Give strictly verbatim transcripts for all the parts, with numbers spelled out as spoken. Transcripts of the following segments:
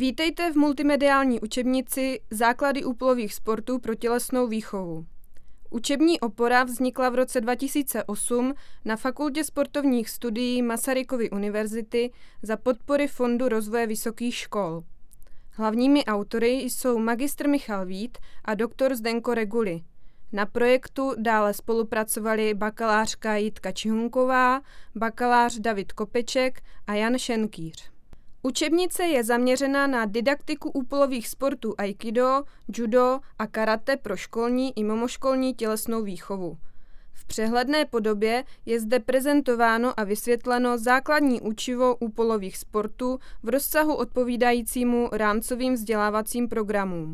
Vítejte v multimediální učebnici Základy úpolových sportů pro tělesnou výchovu. Učební opora vznikla v roce dva tisíce osm na Fakultě sportovních studií Masarykovy univerzity za podpory Fondu rozvoje vysokých škol. Hlavními autory jsou magistr Michal Vít a doktor Zdenko Reguli. Na projektu dále spolupracovali bakalářka Jitka Čihunková, bakalář David Kopeček a Jan Šenkýř. Učebnice je zaměřena na didaktiku úpolových sportů aikido, judo a karate pro školní i mimoškolní tělesnou výchovu. V přehledné podobě je zde prezentováno a vysvětleno základní učivo úpolových sportů v rozsahu odpovídajícímu rámcovým vzdělávacím programům.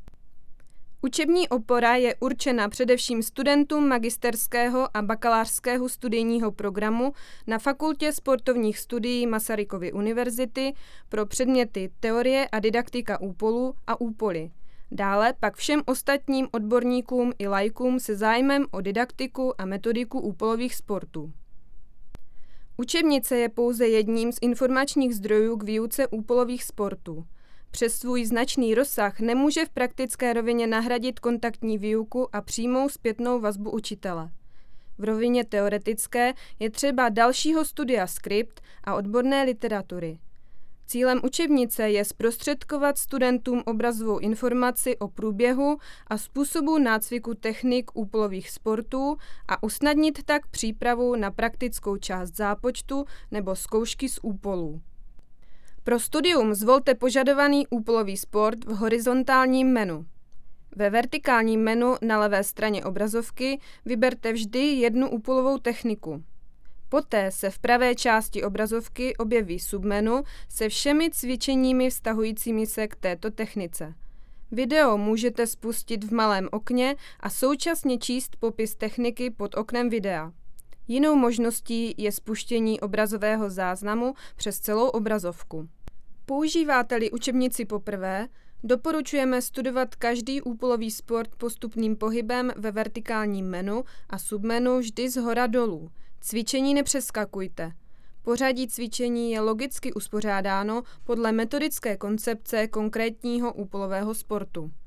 Učební opora je určena především studentům magisterského a bakalářského studijního programu na Fakultě sportovních studií Masarykovy univerzity pro předměty teorie a didaktika úpolů a úpoly. Dále pak všem ostatním odborníkům i laikům se zájmem o didaktiku a metodiku úpolových sportů. Učebnice je pouze jedním z informačních zdrojů k výuce úpolových sportů. Přes svůj značný rozsah nemůže v praktické rovině nahradit kontaktní výuku a přímou zpětnou vazbu učitele. V rovině teoretické je třeba dalšího studia skript a odborné literatury. Cílem učebnice je zprostředkovat studentům obrazovou informaci o průběhu a způsobu nácviku technik úpolových sportů a usnadnit tak přípravu na praktickou část zápočtu nebo zkoušky z úpolů. Pro studium zvolte požadovaný úpolový sport v horizontálním menu. Ve vertikálním menu na levé straně obrazovky vyberte vždy jednu úpolovou techniku. Poté se v pravé části obrazovky objeví submenu se všemi cvičeními vztahujícími se k této technice. Video můžete spustit v malém okně a současně číst popis techniky pod oknem videa. Jinou možností je spuštění obrazového záznamu přes celou obrazovku. Používáte-li učebnici poprvé, doporučujeme studovat každý úpolový sport postupným pohybem ve vertikálním menu a submenu vždy zhora dolů. Cvičení nepřeskakujte. Pořadí cvičení je logicky uspořádáno podle metodické koncepce konkrétního úpolového sportu.